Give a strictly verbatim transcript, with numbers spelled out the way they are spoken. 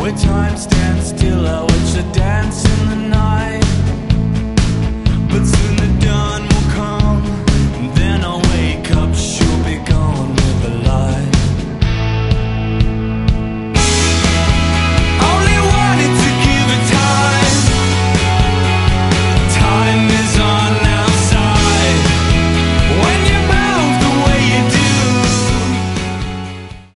where time stands still. I watch the dance in the night.